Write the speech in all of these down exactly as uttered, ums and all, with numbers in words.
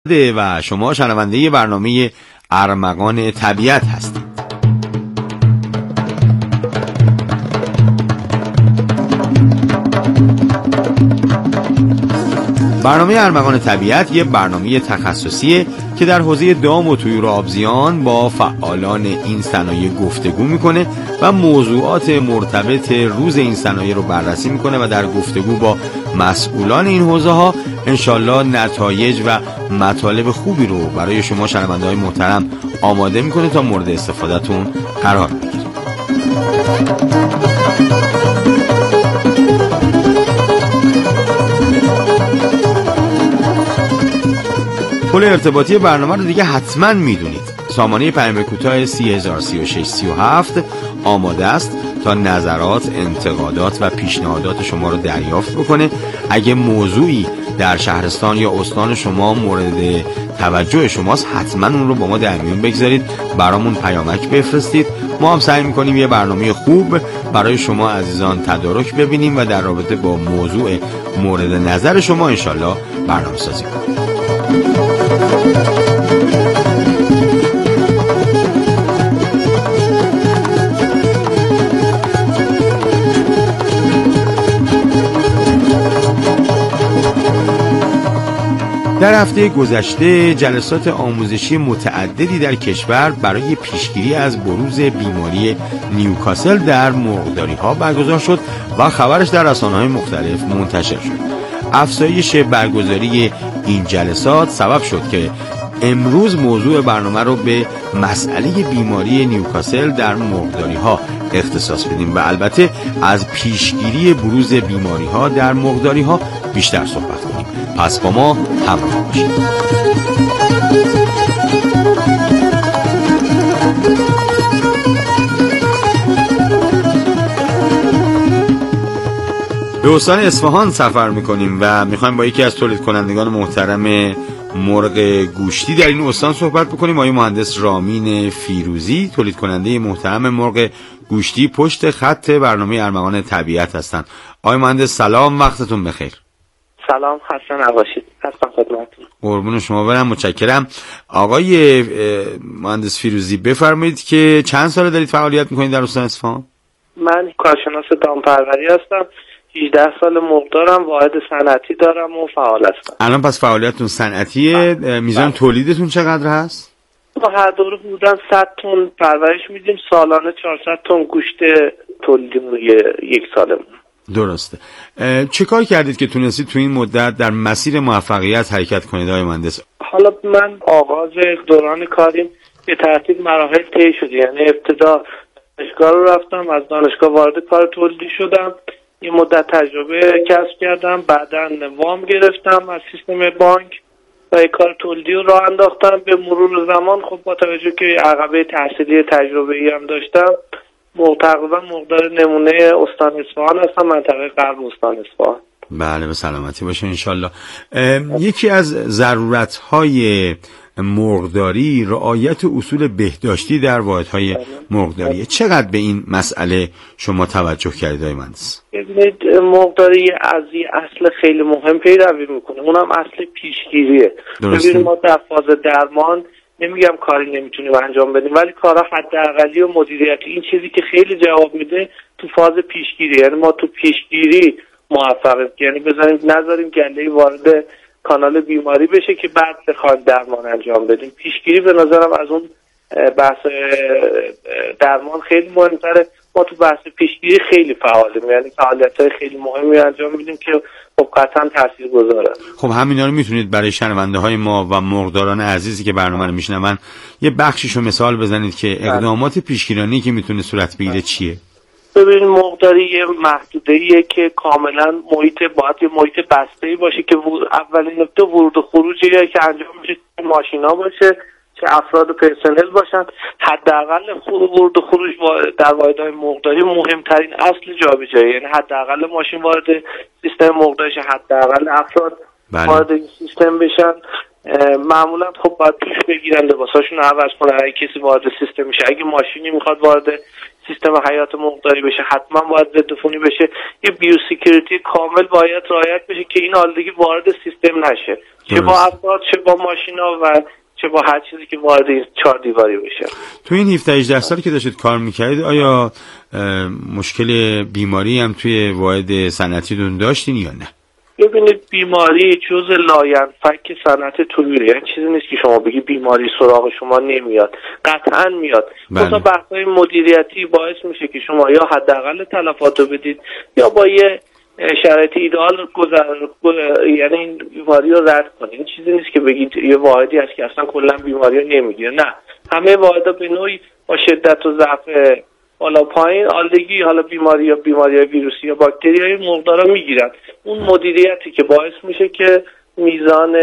و شما شنونده برنامه ارمغان طبیعت هستید. برنامه ارمغان طبیعت یه برنامه تخصصیه که در حوزه دام و طیور آبزیان با فعالان این صنایع گفتگو میکنه و موضوعات مرتبط روز این صنایع رو بررسی میکنه و در گفتگو با مسئولان این حوزه ها انشالله نتایج و مطالب خوبی رو برای شما شنونده های محترم آماده میکنه تا مورد استفادهتون قرار بگیره. پل ارتباطی برنامه رو دیگه حتما میدونید. سامانه پیام کوتاه سی هزار و سی و شش سی و هفت آماده است تا نظرات، انتقادات و پیشنهادات شما رو دریافت بکنه. اگه موضوعی در شهرستان یا استان شما مورد توجه شماست حتما اون رو با ما در میون بگذارید، برامون پیامک بفرستید. ما هم سعی میکنیم یه برنامه خوب برای شما عزیزان تدارک ببینیم و در رابطه با موضوع مورد نظر شما انشالله برنامه سازی کنیم. در هفته گذشته جلسات آموزشی متعددی در کشور برای پیشگیری از بروز بیماری نیوکاسل در مرغداری‌ها برگزار شد و خبرش در رسانه‌های مختلف منتشر شد. افزایش برگزاری این جلسات سبب شد که امروز موضوع برنامه رو به مسئله بیماری نیوکاسل در مرغداری‌ها اختصاص بدیم و البته از پیشگیری بروز بیماری‌ها در مرغداری‌ها بیشتر صحبت کنیم. پس با ما همراه باشید. به استان اصفهان سفر میکنیم و میخوایم با یکی از تولید کنندگان محترم مرغ گوشتی در این استان صحبت بکنیم. آقای مهندس رامین فیروزی، تولید کننده محترم مرغ گوشتی، پشت خط برنامه ارمغان طبیعت هستند. آقای مهندس سلام، وقتتون بخیر. سلام، خسته نباشید. هستم خدمتتون. قربون شما برم، متشکرم. آقای مهندس فیروزی بفرمایید که چند ساله دارید فعالیت میکنید در استان اصفهان؟ من کارشناس دامپروری هستم. هجده سال مرغ دارم، واحد صنعتی دارم و فعال هستم. الان پس فعالیتتون صنعتیه. میزان تولیدتون چقدر هست؟ ما هر دوره بودن صد تن پرورش میدیم، سالانه چهارصد تن گوشت تولیدیم یک سالمون. درسته. چه کار کردید که تونستید تو این مدت در مسیر موفقیت حرکت کنید آقای مهندس؟ حالا من آغاز دوران کاریم به ترتیب مراحل طی شد. یعنی ابتدا دانشگاه رو رفتم، از دانشگاه وارد کار تولیدی شدم، یه مدت تجربه کسب کردم، بعداً وام گرفتم از سیستم بانک و کار تولیدی رو راه انداختم. به مرور زمان خب با توجه که عقبه تحصیلی تجربه‌ای هم داشتم، تقریبا مقدار نمونه استان اصفهان هستم، منطقه غرب استان اصفهان. بله، به سلامتی باشه انشالله. یکی از ضرورت‌های مرغداری رعایت اصول بهداشتی در واحدهای مرغداری. چقدر به این مسئله شما توجه کردید آقای مهندس؟ ببینید، مرغداری از این اصل خیلی مهم پیروی میکنه، اونم اصل پیشگیریه. ببینید ما در فاز درمان نمیگم کاری نمیتونیم انجام بدیم، ولی کارا حداقلی و مدیریتی، این چیزی که خیلی جواب میده تو فاز پیشگیری. یعنی ما تو پیشگیری موفقیم، یعنی بذاریم نذاریم گله‌ای وارد کانال بیماری بشه که بعد بخوایم درمان انجام بدیم. پیشگیری به نظرم از اون بحث درمان خیلی مهمتره. ما تو بحث پیشگیری خیلی فعالیم، یعنی فعالیت‌های خیلی مهمی انجام میدیم که خب قطعا تاثیرگذاره. خب همینا رو میتونید برای شنونده‌های ما و مرغداران عزیزی که برنامه رو میشنون یه بخشیشو مثال بزنید که اقدامات پیشگیرانه‌ای که میتونه صورت بگیره چیه؟ ببینید، مرغداری یه محدوده‌ایه که کاملا محیط باید یه محیط بسته‌ای باشه که اولین نکته ورود و خروجی که انجام میشه ماشینا باشه، چه افراد و پرسنل باشن. حداقل ورود و خروج در واحدهای مرغداری مهمترین اصل جابجایی، یعنی حداقل ماشین وارد سیستم مرغداری شه، حداقل افراد بله. وارد این سیستم بشن. معمولا خب باید توش بگیرن، لباساشون عوض کنن اگه کسی وارد سیستم میشه. اگه ماشینی میخواد وارد سیستم حیات مرغداری بشه حتما باید ضد عفونی بشه. یه بیوسیکیوریتی کامل باید رعایت بشه که این آلودگی وارد سیستم نشه، چه با افراد چه با ماشینا و چه با هر چیزی که وارد این چهار دیواری بشه. تو این هفده هجده سالی که داشتید کار میکردید آیا مشکل بیماری هم توی واحد صنعتیتون داشتین یا نه؟ ببینید بیماری جز لاینفک صنعت طویله، یعنی چیزی نیست که شما بگی بیماری سراغ شما نمیاد، قطعا میاد. مثلا بحث‌های مدیریتی باعث میشه که شما یا حداقل تلفات رو بدید یا با یه شرایط ایدئال گذر یعنی این بیماری رو رد کنید. این چیزی نیست که بگید یه واحدی هست که اصلا کلا بیماری رو نمیگیره، نه، همه واحدها به نوعی با شدت و ضعف بالا پایین آلودگی، حالا بیماری یا بیماری ویروسی یا باکتریایی مرغدارا میگیرن. اون مدیریتی که باعث میشه که میزان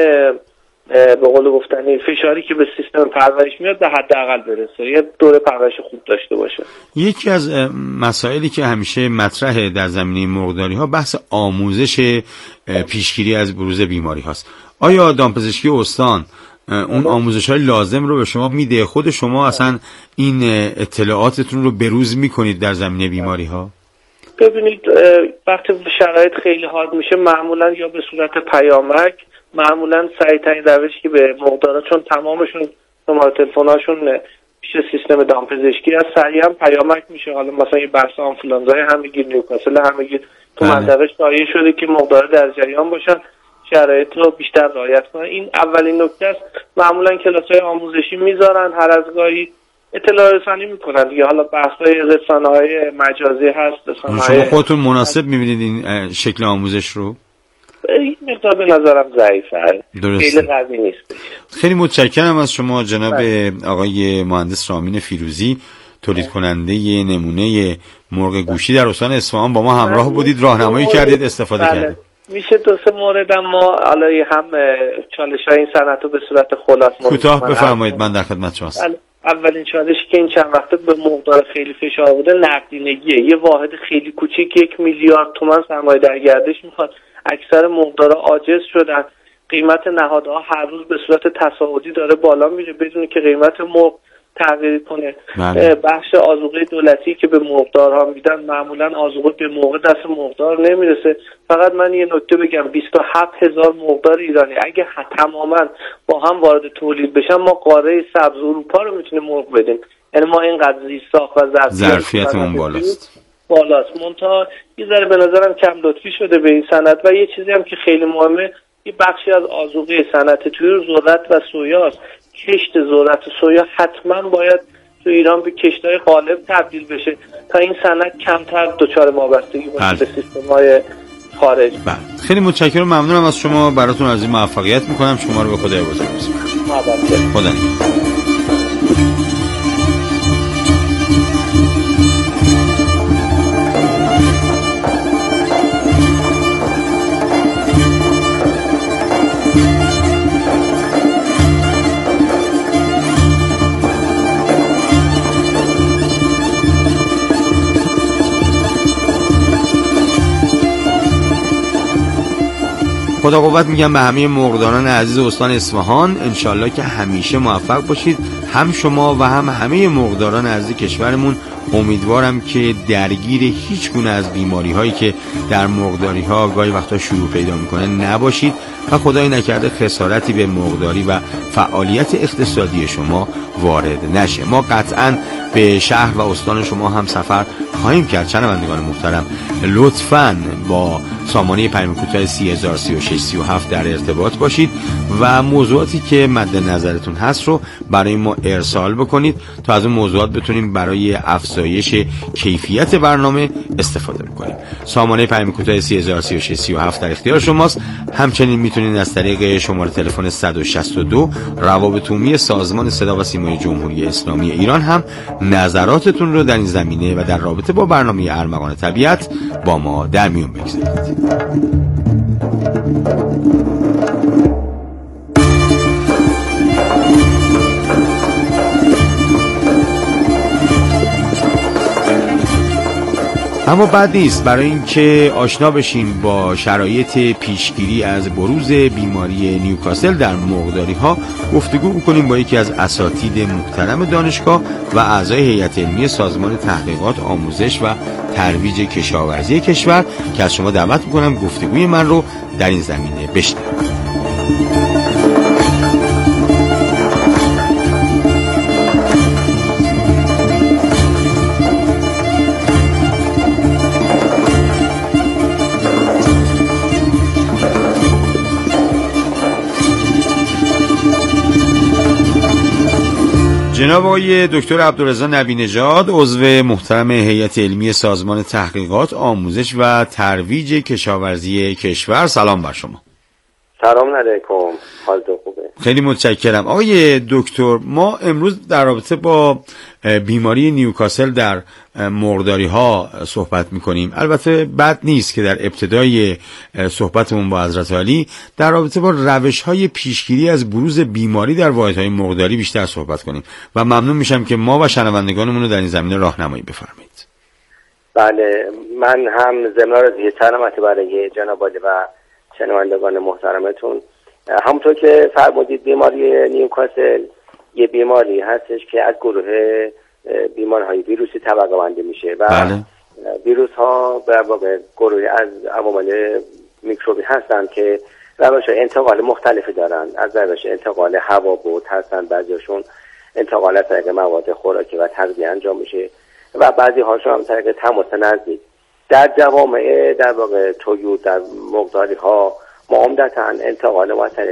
به قول گفتنی فشاری که به سیستم پرورش میاد به حداقل برسه، یه دوره پرورش خوب داشته باشه. یکی از مسائلی که همیشه مطرحه در زمینه مرغداری ها بحث آموزش پیشگیری از بروز بیماری هاست. آیا دامپزشکی استان اون آموزش های لازم رو به شما میده؟ خود شما اصلا این اطلاعاتتون رو بروز میکنید در زمینه بیماری ها؟ ببینید وقتی شرایط خیلی حاد میشه معمولا یا به صورت پیامک، معمولا سریع ترین روشی که به مرغدارا، چون تمامشون شماره تلفن‌هاشون پیش سیستم دامپزشکی از سریعا پیامک میشه. حالا مثلا یه بحث آنفولانزای همگیر، نیوکاسل همگیر تو منطقه شایع شده که مرغدارا در جریان باشن، شرایط رو بیشتر رعایت کنن. این اولین نکته است. معمولا کلاس‌های آموزشی میذارن، هر از گاهی اطلاع رسانی میکنن دیگه. حالا بحث‌های رسانه‌های مجازی هست. شما خودتون مناسب میبینید این شکل آموزش رو؟ این مقدار به نظرم ضعیفه، خیلی قوی نیست. خیلی متشکرم از شما جناب آقای مهندس رامین فیروزی، تولید کننده نمونه مرغ گوشی در استان اصفهان. با ما همراه بودید، راهنمایی کردید، استفاده بله. کردید. میشه دو سه مورد ما حالا هم چالش‌های این صنعت رو به صورت خلاصه کوتاه بفرمایید، من در خدمت شماست. بله. اولین چالشی که این چند وقته به مرغدار خیلی فشار بوده نقدینگیه. یه واحد خیلی کوچیک یک میلیارد تومان سرمایه در گردش میخواد. اکثر مرغدارا عاجز شدن. قیمت نهادها هر روز به صورت تصاعدی داره بالا میره بدون که قیمت مرغ تغییر کنه. بله. بخش آذوقه دولتی که به مرغدارها میدن معمولا آذوقه به موقع دست مرغدار نمیرسه. فقط من یه نکته بگم، بیست و هفت هزار مرغدار ایرانی اگه تماما با هم وارد تولید بشن ما قاره سبز اروپا رو میتونیم مرغ بدیم. یعنی ما اینقدر زیستساخت و ظرفیتمون بالاست. بالاست. منتها یه ذره به نظرم کم لطفی شده به این صنعت. و یه چیزی هم که خیلی مهمه، یه بخشی از آذوقه صنعت طیور ذرت و سویاست. کشت ذرت و سویا حتما باید تو ایران به کشت‌های غالب تبدیل بشه تا این صنعت کمتر دچار وابستگی باشه به سیستم‌های خارج. بله. خیلی متشکرم، ممنونم از شما. براتون از این موفقیت می‌کنم. شما رو به خدای بزرگ می‌سپارم. خدا نگهدار. خدا قوت میگم به همه مرغداران عزیز استان اصفهان. انشالله که همیشه موفق باشید، هم شما و هم همه مرغداران عزیز کشورمون. امیدوارم که درگیر هیچ گونه از بیماری هایی که در مرغداری ها گاهی وقتا شروع پیدا میکنه نباشید و خدای نکرده خسارتی به مرغداری و فعالیت اقتصادی شما وارد نشه. ما قطعاً به شهر و استان شما هم سفر خواهیم کرد. شنوندگان محترم، لطفاً با سامانه پیام کوتاه سی هزار سی و شش سی و هفت در ارتباط باشید و موضوعاتی که مد نظرتون هست رو برای ما ارسال بکنید تا از اون موضوعات بتونیم برای افزایش کیفیت برنامه استفاده بکنیم. سامانه پیام کوتاه سی هزار سی و شش سی و هفت در اختیار شماست. همچنین میتونید از طریق شماره تلفن صد و شصت و دو روابط عمومی سازمان صدا و سیمای جمهوری اسلامی ایران هم نظراتتون رو در این زمینه و در رابطه با برنامه ارمغان طبیعت با ما در میون بگذارید. اما بد نیست برای اینکه آشنا بشین با شرایط پیشگیری از بروز بیماری نیوکاسل در مرغداری ها گفتگو می‌کنیم با یکی از اساتید محترم دانشگاه و اعضای هیئت علمی سازمان تحقیقات آموزش و ترویج کشاورزی کشور که از شما دعوت می‌کنم گفتگوی من رو در این زمینه بشنوید. جناب آقای دکتر عبدالرضا نبی نژاد، عضو محترم هیئت علمی سازمان تحقیقات آموزش و ترویج کشاورزی کشور، سلام بر شما. سلام علیکم، حالتون خوبه؟ خیلی متشکرم. آقای دکتر، ما امروز در رابطه با بیماری نیوکاسل در مرغداری ها صحبت میکنیم. البته بد نیست که در ابتدای صحبتمون با حضرت عالی در رابطه با روش های پیشگیری از بروز بیماری در واحدهای مرغداری بیشتر صحبت کنیم و ممنون میشم که ما و شنوندگانمون رو در این زمینه راهنمایی بفرمایید. بله، من هم ضمن عرض سلامتی برای جناب عالی و شنوندگان محترمتون. همونطور که فرمودید بیماری نیوکاسل یه بیماری هستش که از گروه بیماری‌های ویروسی طبقه بندی میشه و بله. ویروس ها به واقع گروهی از عوامل میکروبی هستن که روش انتقال مختلفی دارن. از روش انتقال هوا بود هستن، بعضیشون انتقال از طریق مواد خوراکی و تغذیه انجام میشه و بعضی هاشون هم طریق تماس نزدیک. در جوامع در واقع تویود در مرغداری ها ما عمدتاً انتقال ما از طریق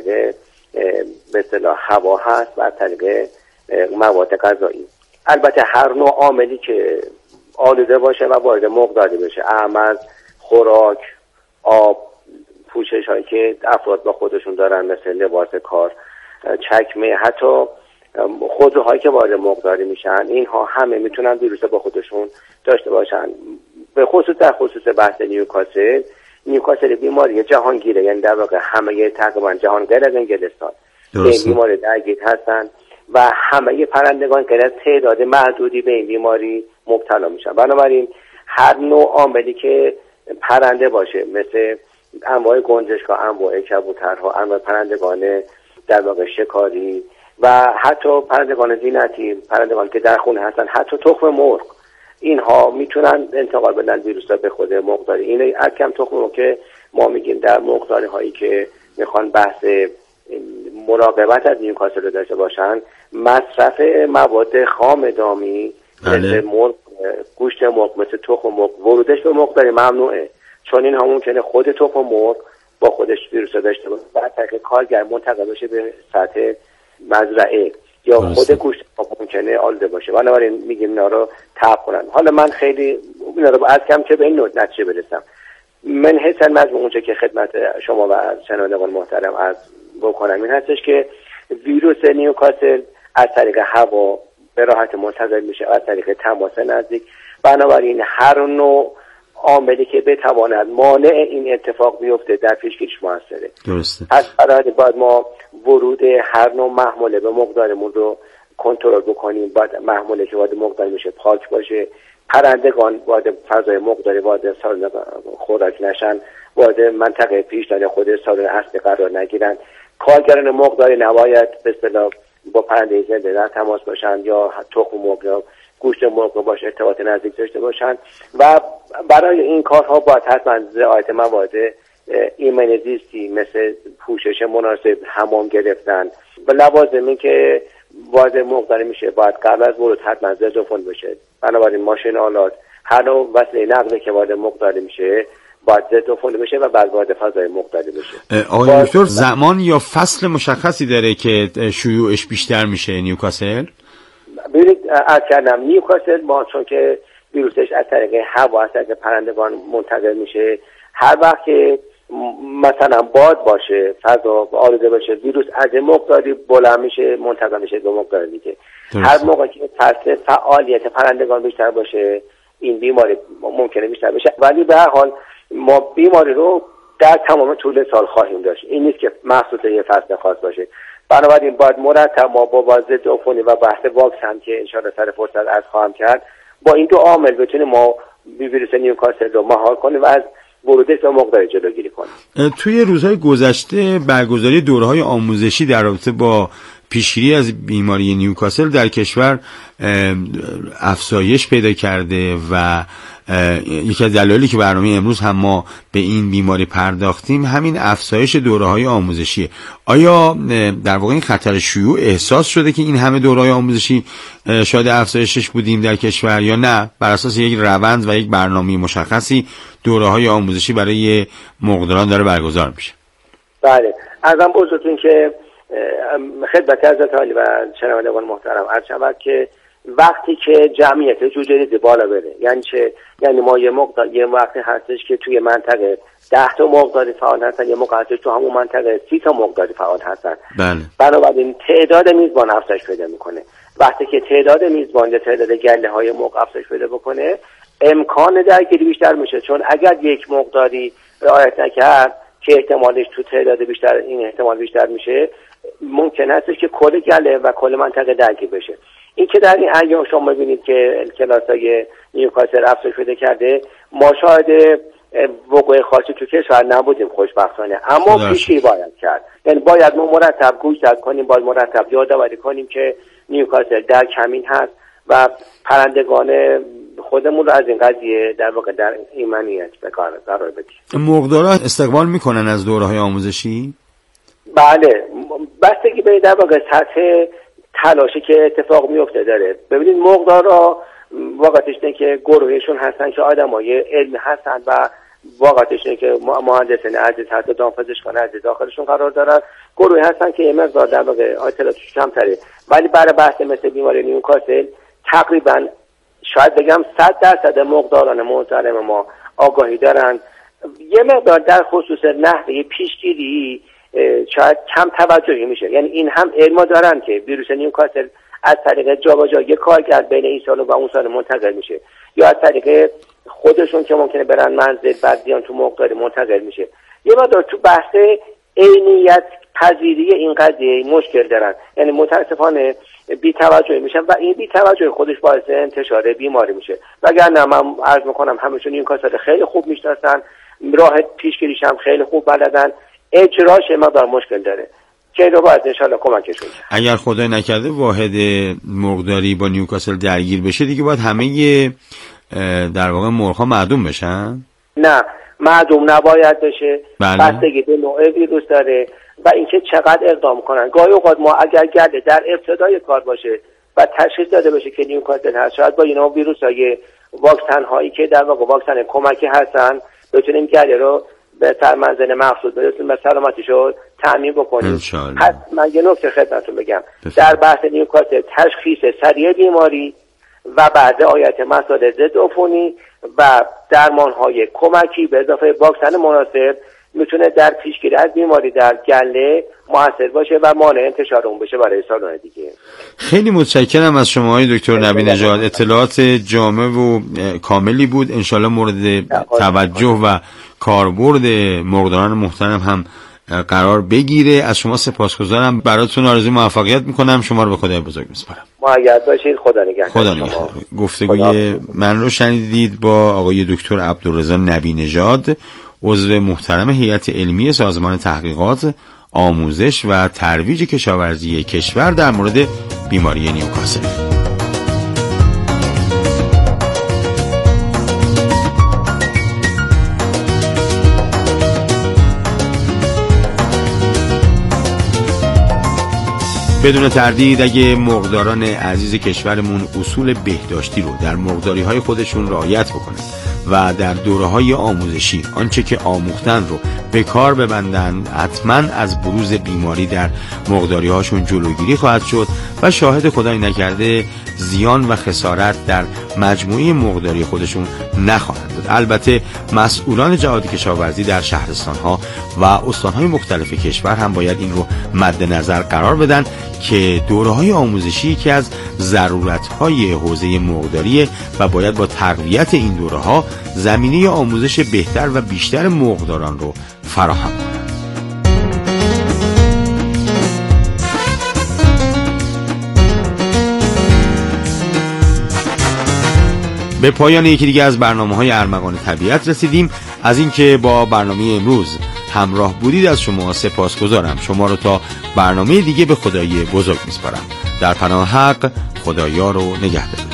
به اصطلاح هوا هست و از طریق مواد غذایی. البته هر نوع عاملی که آلوده باشه و وارد مرغداری بشه، اهم از خوراک، آب، پوشش هایی که افراد با خودشون دارن مثل لباس کار، چکمه، حتی خودروهایی که وارد مرغداری میشن، اینها همه میتونن ویروس با خودشون داشته باشن. به خصوص در خصوص بحث نیوکاسل، نیوکاسل بیماری جهانگیره، یعنی در واقع همه تقریبا جهان غیر از انگلستان به این بیماری درگیر هستن و همه پرندگان غیر از تعداد محدودی به این بیماری مبتلا میشن. بنابراین هر نوع عاملی که پرنده باشه، مثل انواع گنجشک‌ها، انواع کبوترها، انواع پرندگان در واقع شکاری و حتی پرندگان زینتی، پرندگان که در خونه هستن، حتی تخم مرغ، اینها میتونن انتقال بدن ویروس به خود مرغداری. این از کم تخم مرغ که ما میگیم در مرغداری هایی که میخوان بحث مراقبت از نیوکاسل رو داشته باشن، مصرف مواد خام دامی مثل مرغ، گوشت مرغ، مثل تخم مرغ، ورودش به مرغداری ممنوعه، چون این هم ممکنه خود تخم مرغ با خودش ویروس رو داشته باشه، بعد طریق کارگر منتقل بشه به سطح مزرعه یا خود گوشت ممکنه آلوده باشه. بنابراین میگیم اینا رو تاب کنن. حالا من خیلی اینا رو از کم که به این نتیجه برسم. من حسن از اونجا که خدمت شما و شنوندگان محترم عرض بکنم این هستش که ویروس نیوکاسل از طریق هوا به راحت منتقل میشه، از طریق تماس نزدیک. بنابراین هر نوع عاملی که بتواند مانع این اتفاق بیفته در پیشگیریش موثره. درسته. از برای باید ما ورود هر نوع محموله به مقدارمون رو کنترل بکنیم. باید محموله که وارد مقدار میشه پاک باشه، پرندگان وارد فضای مقداری وارد سالن خوراک نشن، وارد منطقه پیشداری خود سالن اصلی قرار نگیرن، کارگران مقداری نباید به اصطلاح با پرنده زنده در تماس باشن یا تخم مرغ یا گوشت مرغ باشه ارتباط نزدیک داشته باشن و برای این کارها باید حتما رعایت مواد ایمن زیستی مثل پوشش مناسب، حمام گرفتن و لوازمی که وارد مرغداری میشه باید قبل از ورود حتما ضدعفونی بشه. بنابراین ماشین آلات، هر نوع وسیله نقلیه که وارد مرغداری میشه باید ضدعفونی بشه و بعد وارد فضای مرغداری بشه. آقای دکتر، زمان یا فصل مشخصی داره که شیوعش بیشتر میشه نیوکاسل؟ ببینید از کردم نیوکاسل ما چون که ویروسش از طریق هوا از طریق پرندگان منتقل میشه، هر وقت که مثلا باد باشه، فضا آلوده باشه، ویروس از مرغداری بلند میشه منتقل میشه به مرغداری دیگه. هر موقع که فصل فعالیت پرندگان بیشتر باشه این بیماری ممکنه بیشتر بشه، ولی به هر حال ما بیماری رو در تمام طول سال خواهیم داشت. این نیست که مخصوص یه فصل خاص باشه. بنابراین باید مرتب ما با ضدعفونی و بحث واکسن که ان شاءالله سر فرصت از خواهم کرد با این دو عامل بتونیم ما ویروس نیوکاسل رو مهار کنیم و از ورود اسم مرغداری جلوگیری کنیم. توی روزهای گذشته برگزاری دوره‌های آموزشی در رابطه با پیشگیری از بیماری نیوکاسل در کشور افزایش پیدا کرده و یکی از دلایلی که برنامه امروز هم ما به این بیماری پرداختیم همین افزایش دوره‌های آموزشی. آیا در واقع این خطر شیوع احساس شده که این همه دوره‌های آموزشی شاید افزایشش بودیم در کشور، یا نه بر اساس یک روند و یک برنامه مشخصی دوره‌های آموزشی برای مرغداران داره برگزار میشه؟ بله، ازم بزرگتون که خدمت حضرت عالی و شنوندگان محترم عرض شود که وقتی که جمعیت جوجه ریزی بالا بره، یعنی چه؟ یعنی ما یه مقدار یه وقتی هستش که توی منطقه ده تا مرغداری فعال هستن، یه موقع هستش تو همون منطقه سی تا مرغداری فعال هستن. بله. بنابراین تعداد میزبان افزایش پیدا میکنه. وقتی که تعداد میزبان یا تعداد گله های مرغ افزایش پیدا بکنه، امکان درگیری بیشتر میشه، چون اگر یک مرغداری رعایت نکرد که احتمالش تو تعداد بیشتر این احتمال بیشتر میشه، ممکن هستش که کل گله و کل منطقه درگیر بشه. این که در این ایام شما می‌بینید که کلاس‌های نیوکاسل افزایش پیدا کرده، ما شاهد وقوع خاصی تو کشور نبودیم خوشبختانه، اما پیشگیری باید کرد. یعنی باید ما مرتب گوشزد کنیم، باید مرتب یادآوری کنیم که نیوکاسل در کمین هست و پرندگان خودمون رو از این قضیه در واقع در ایمنیت به کار قرار بدیم. مرغدارا استقبال میکنن از دوره‌های آموزشی؟ بله، بستگی به در واقع سطح تلاشی که اتفاق میفته داره. ببینید مرغدارا واقعیتش اینه که گروهشون هستن که آدمای علمی هستن و واقعیتش اینه که مهندسین عزیز حتی دامپزشکان عزیز داخلشون قرار دارن، گروهی هستن که یه مقدار در واقع اطلاعاتش کمتره، ولی برای بحث مثل بیماری نیوکاسل تقریبا شاید بگم صد درصد مرغداران محترم ما آگاهی دارن. یه مقدار در خصوص نحوه پیشگیری شاید کم توجهی میشه. یعنی این هم علم دارن که ویروس نیوکاسل از طریق جابجایی کارگر بین این سال و اون سال منتقل میشه، یا از طریق خودشون که ممکنه برن منزل بعد بیان تو مرغداری منتقل میشه. یه مقدار تو بحث عینیت پذیری این قضیه مشکل دارن، یعنی متاسفانه بی توجهی میشن و این بی توجهی خودش باعث انتشار بیماری میشه. وگرنه من عرض میکنم همشون نیوکاسل خیلی خوب میشناسن، راه پیشگیریش هم خیلی خوب بلدن، اجراش مقدار مشکل داره که رو باید انشالله کمکشون. اگر خدای نکرده واحد مرغداری با نیوکاسل درگیر بشه دیگه باید همه در واقع مرغ‌ها معدوم بشن؟ نه، معدوم نباید بشه. بله. بستگی به نوع ویروس داره و اینکه چقدر اقدام کنن. گاهی اوقات ما اگر گله در ابتدای کار باشه و تشخیص داده بشه که نیوکاسل هست، شاید با اینا ویروس‌های واکسن هایی که در واقع واکسن کمکی هستن بتونیم گله رو به سرمنزل مقصود برسیم و سلامتیشو تأمین بکنیم. پس من یه نکته خدمتتون بگم بفرد. در بحث نیوکاسل تشخیص سریع بیماری و بعد رعایت مسائل ضد عفونی و درمان‌های کمکی به اضافه واکسن مناسب میتونه در پیشگیری از بیماری در گله موثر باشه و مانع انتشار اون بشه برای سال‌های دیگه. خیلی متشکرم از شما های دکتر نبی نژاد، اطلاعات جامع و کاملی بود. انشالله مورد توجه و کاربرد مرغداران محترم هم قرار بگیره. از شما سپاسگزارم، براتون آرزوی موفقیت میکنم. شما رو به خدای بزرگ میسپارم. مؤید باشید. خدا نگهدار. خدا نگهدار. گفتگوی من رو شنیدید با آقای دکتر عبدالرضا نبی نژاد، عضو محترم هیئت علمی سازمان تحقیقات، آموزش و ترویج کشاورزی کشور در مورد بیماری نیوکاسل. بدون تردید اگه مرغداران عزیز کشورمون اصول بهداشتی رو در مرغداری‌های خودشون رعایت بکنن و در دوره‌های آموزشی آنچه که آموختن رو به کار ببندن، حتما از بروز بیماری در مرغداری‌هاشون جلوگیری خواهد شد و شاهد خدای نکرده زیان و خسارت در مجموعه مرغداری خودشون نخواهند بود. البته مسئولان جهاد کشاورزی در شهرستان‌ها و استان‌های مختلف کشور هم باید این رو مد نظر قرار بدن که دوره‌های آموزشی که از ضرورت‌های حوزه مرغداری و باید با تقویت این دوره‌ها زمینه آموزش بهتر و بیشتر مرغداران رو فراهم کنند. به پایان یکی دیگه از برنامه‌های ارمغان طبیعت رسیدیم. از اینکه با برنامه امروز همراه بودید از شما سپاسگزارم. شما رو تا برنامه دیگه به خدای بزرگ میسپارم. در پناه حق، خدایا رو نگهدار.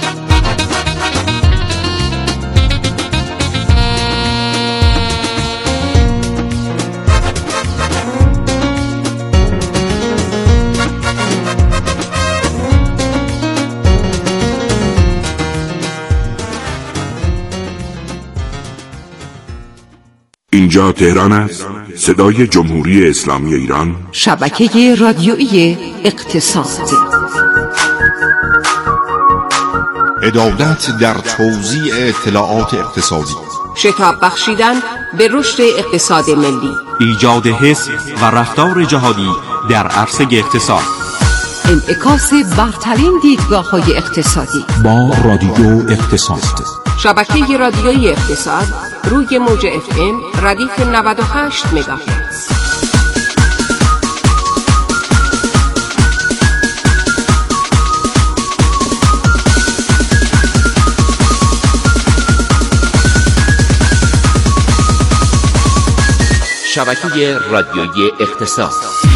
اینجا تهران است، صدای جمهوری اسلامی ایران، شبکه رادیویی اقتصاد. عدالت در توزیع اطلاعات اقتصادی، شتاب بخشیدن به رشد اقتصاد ملی، ایجاد حس و رفتار جهادی در عرصه اقتصاد، انعکاس برترین دیدگاه‌های اقتصادی با رادیو اقتصاد. شبکه رادیویی اقتصاد روی موج اف ام ردیف نود و هشت مگاهرتز. شبکه رادیویی اقتصاد.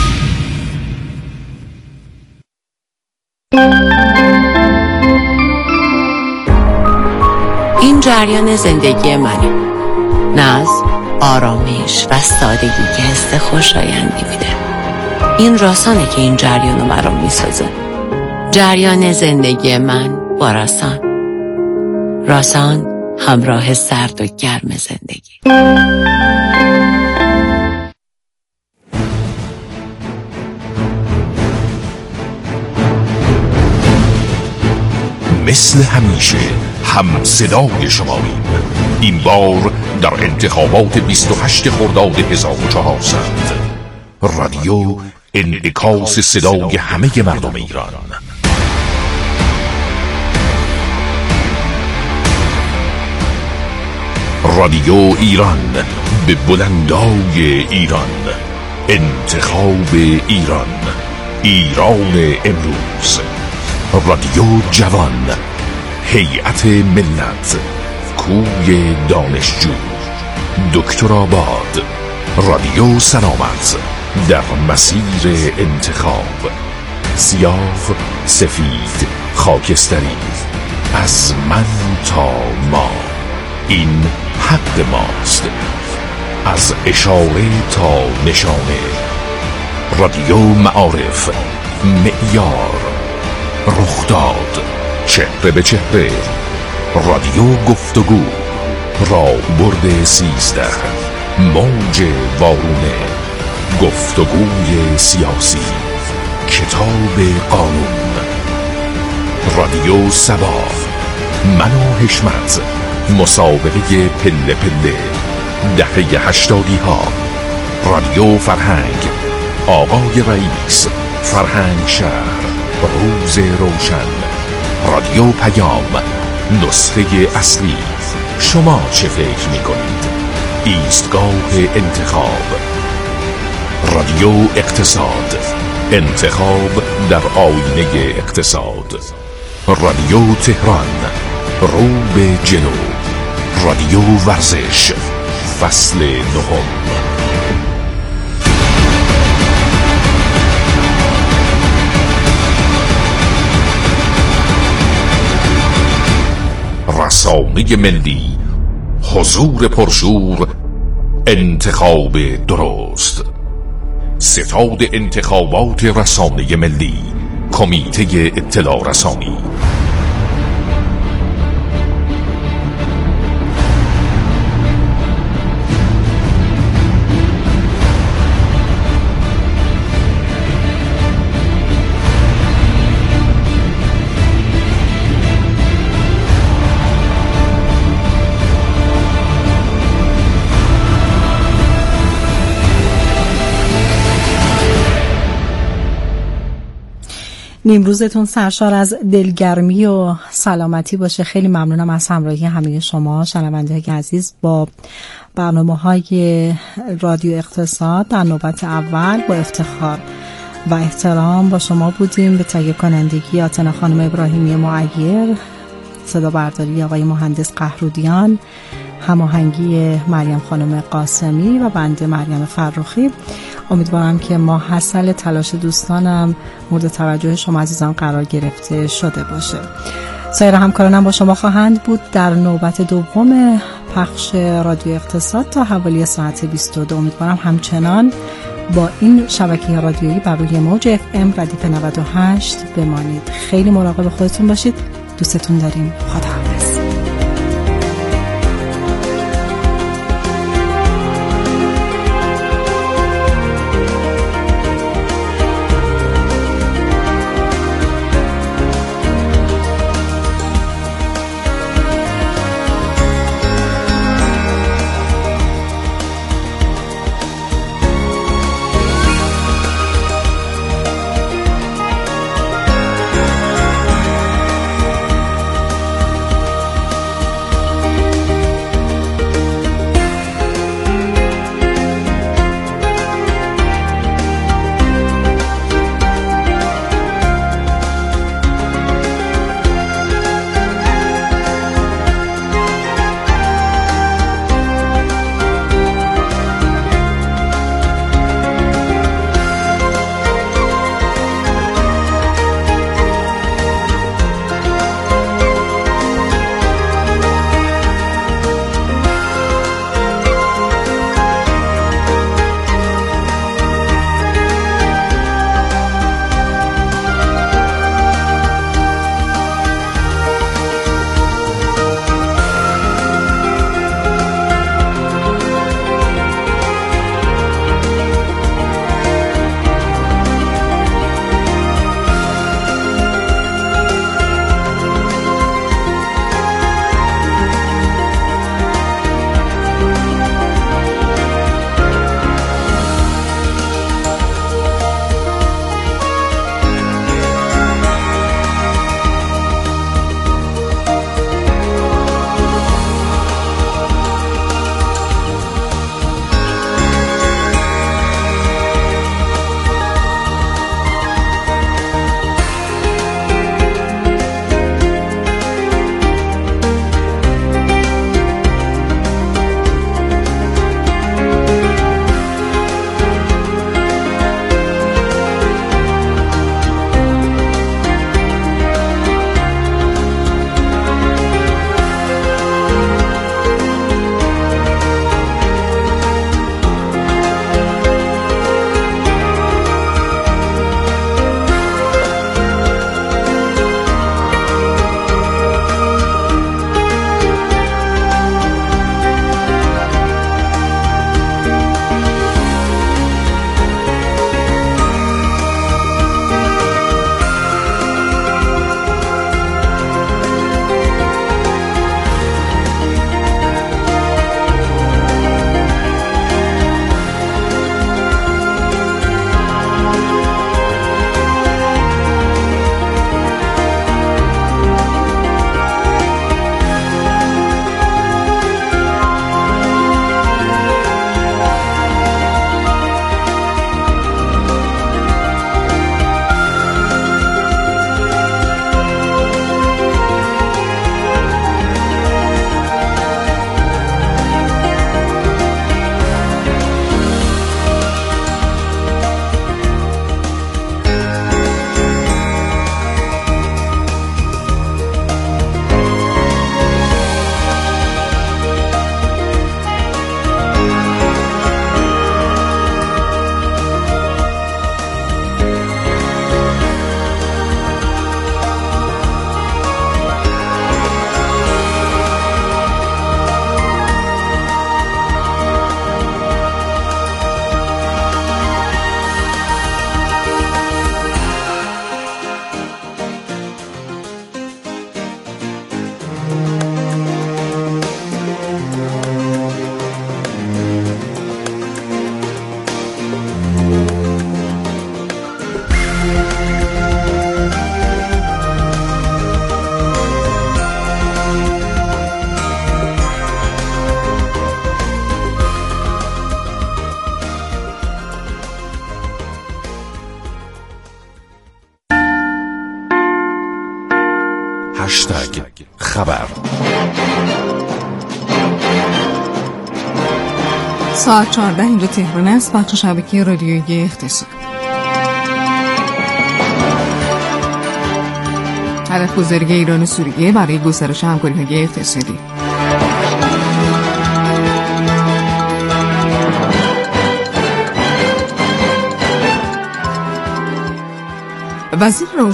این جریان زندگی منه. ناز، آرامش و سادگی که حس خوشایندی میده. این راسانه که این جریانو برام میسازه. جریان زندگی من با راسان. راسان همراه سرد و گرم زندگی. مثل همیشه هم صدای شماییم. این بار در انتخابات بیست و هشت خرداد هزار و چهارصد. رادیو انعکاس صدای همه مردم ایران. رادیو ایران به بلندای ایران. انتخاب ایران. ایران امروز. رادیو جوان. هیئت ملت. کوی دانشجو. دکتر آباد. رادیو سلامت در مسیر انتخاب. سیاه، سفید، خاکستری. از من تا ما. این حق ماست. از اشاره تا نشانه. رادیو معارف. معیار. رخداد. چهره به چهره. رادیو گفتگو. راهبرد سیزده. موج وارونه. گفتگوی سیاسی. کتاب قانون. رادیو سبا. من و حشمت. مسابقه پله پله. دهه هشتادی ها. رادیو فرهنگ. آقای رئیس. فرهنگ شهر. روز روشن. رادیو پیام. نسخه اصلی. شما چه فکر می کنید؟ ایستگاه انتخاب. رادیو اقتصاد. انتخاب در آینه اقتصاد. رادیو تهران. رو به جلو. رادیو ورزش. فصل نهم. رسانه ملی. حضور پرشور. انتخاب درست. ستاد انتخابات رسانه ملی. کمیته اطلاع رسانی. نیمروزتون سرشار از دلگرمی و سلامتی باشه. خیلی ممنونم از همراهی همه شما شنونده‌های عزیز با برنامه‌های رادیو اقتصاد. در نوبت اول با افتخار و احترام با شما بودیم. به تهیه کنندگی آتنا خانم ابراهیمی معیر، صدا برداری آقای مهندس قهرودیان، هماهنگی مریم خانم قاسمی و بنده مریم فرخی. امیدوارم که ما حاصل تلاش دوستانم مورد توجه شما عزیزان قرار گرفته شده باشه. سایر همکارانم با شما خواهند بود در نوبت دوم پخش رادیو اقتصاد تا حوالی ساعت بیست و دو. امیدوارم همچنان با این شبکه رادیویی بر روی موج اف ام ردیف نود و هشت بمانید. خیلی مراقب خودتون باشید. دوستتون داریم. خداحافظ. خبر. ساعت چهارده اینجا تهران است. بخش شبکه رادیویی اقتصاد. هدف گذاری ایران و سوریه برای گسترش همکاری‌های اقتصادی. وزیر